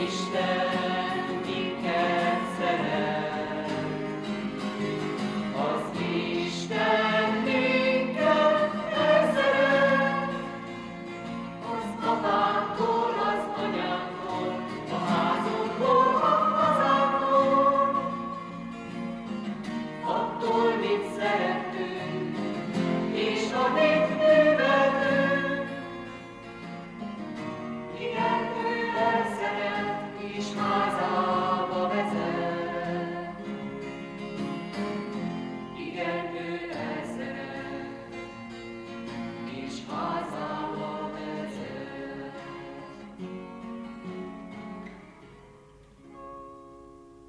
Isten minket szeret. Az Isten minket szeret. Az apától, az anyától, a házunkból, a hazánkból. Attól, mit szeretünk,